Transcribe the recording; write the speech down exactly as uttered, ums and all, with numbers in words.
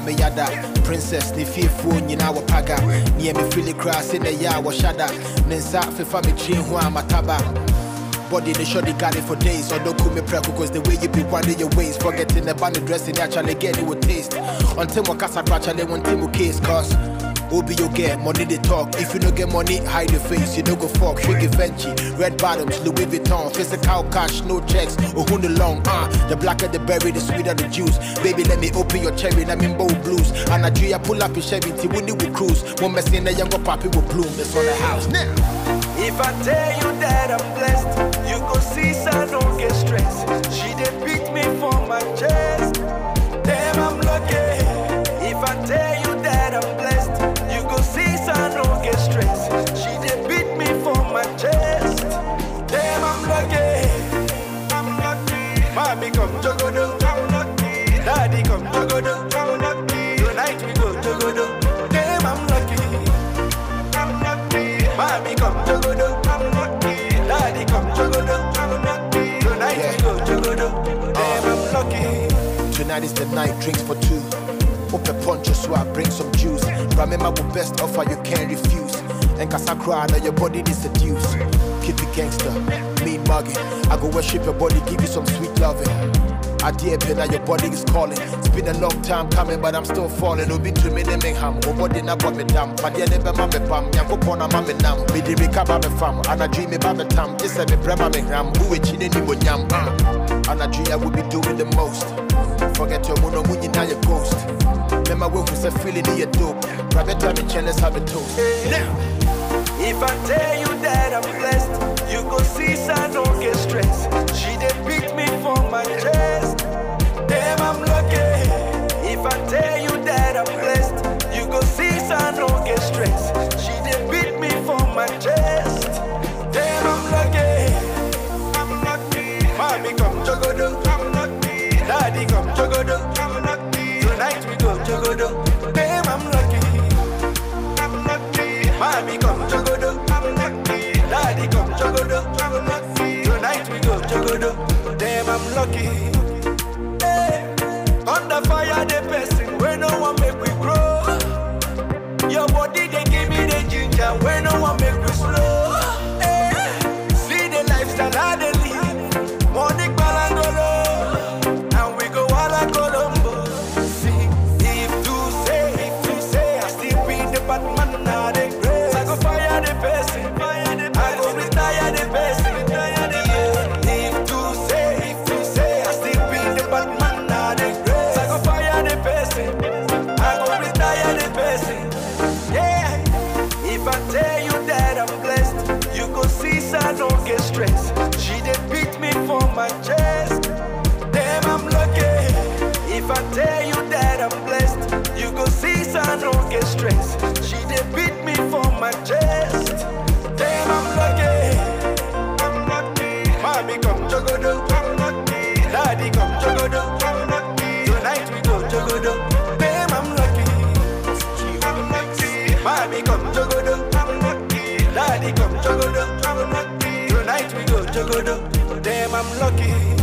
me yada. Princess, ni fearful, you know, paga. Near me, feel it cross in the ya, was shada. Nensa, for family, chin, who am a taba. Body, the shoddy got it for days. Or don't call me preco, cause the way you be winding your ways. Forgetting the band dressing, actually get it with taste. Until my casa actually want to case, cause. Obi you get money they talk. If you don't get money, hide your face. You don't go fuck. Shake it Fenty, red bottoms, Louis Vuitton, physical cash, no checks. Oh, who the long? Ah, uh, the blacker the berry, the sweeter the juice. Baby, let me open your cherry. Let me bold blues. And I do pull up your Chevy. Winnie will cruise. One mess in the younger poppy will bloom. It's on the house now. If I tell you that I'm blessed, you go see, so don't get stressed. She did beat me for my chest. Damn, I'm lucky. If I tell you that I'm blessed, you go see, so don't get stressed. She did beat me for my chest. Damn, I'm lucky. I'm lucky. Mommy come jogodo. I'm lucky. Daddy come jogodo. I'm lucky. Tonight we go jogodo. Damn, I'm lucky. I'm lucky. Mommy come jogodo. I'm lucky. Daddy come jogodo. I'm lucky. Tonight yeah. we go jogodo. Damn, uh, I'm lucky. Tonight is the night, drinks for two. Open poncho so I bring some juice. Remember the best offer you can't refuse. And cause I cry now your body is seduced. Keep it gangster, mean mugging. I go worship your body, give you some sweet loving. I dear now your body is calling. It's been a long time coming, but I'm still falling. Obi to me name ham. O body na bwa me dam. Padia never mame pam. Yanko pona mame nam. Me di recover me fam. And I dream about me tam. Just say me brema me ram. Who we chine ni bonyam. And I dream I will be doing the most. Forget your mono muni now your ghost. Remember when we say feeling in your dope. Private time in channels have a toast. Now. If I tell you that I'm blessed, you go see, so don't get stressed. She did beat me for my chest. Damn, I'm lucky. If I tell you that I'm blessed, you go see, so don't get stressed. She did beat me for my chest. Damn, I'm lucky. I'm lucky. Mommy come jogodo. I'm lucky. Daddy come jogodo. I'm lucky. Tonight we go jogodo. Damn, I'm lucky. I'm lucky. Mommy come jogodo. I'm lucky. Daddy come jogodo. I'm lucky. Tonight we go jogodo. Damn, I'm lucky. Hey, under fire the person where no one make we grow. Your body they give me the ginger where no one make we slow. Hey, see the lifestyle I they live. Money balangolo, and we go all a Colombo. See, if you say, if you say, I still be the Batman now they grace. I go fire the person, I go retire the person. If you say, if you say, I still be the Batman now they grace. I go fire the person, I go retire the person. Yeah, if I tell you that I'm blessed, you go see, so don't get stressed. She did beat me for my chest. Damn, I'm lucky. If I tell you that I'm blessed, you go see, so don't get stressed. She did beat me for my chest. Damn, I'm lucky. I'm lucky. Mommy come jogodo. I'm lucky. Daddy come jogodo. I'm lucky. Tonight we go jogodo. Damn, I'm lucky. I'm lucky. Mommy come jogodo. I'm lucky. Daddy come jogodo. I'm lucky. Tonight we go jogodo. Damn, I'm lucky.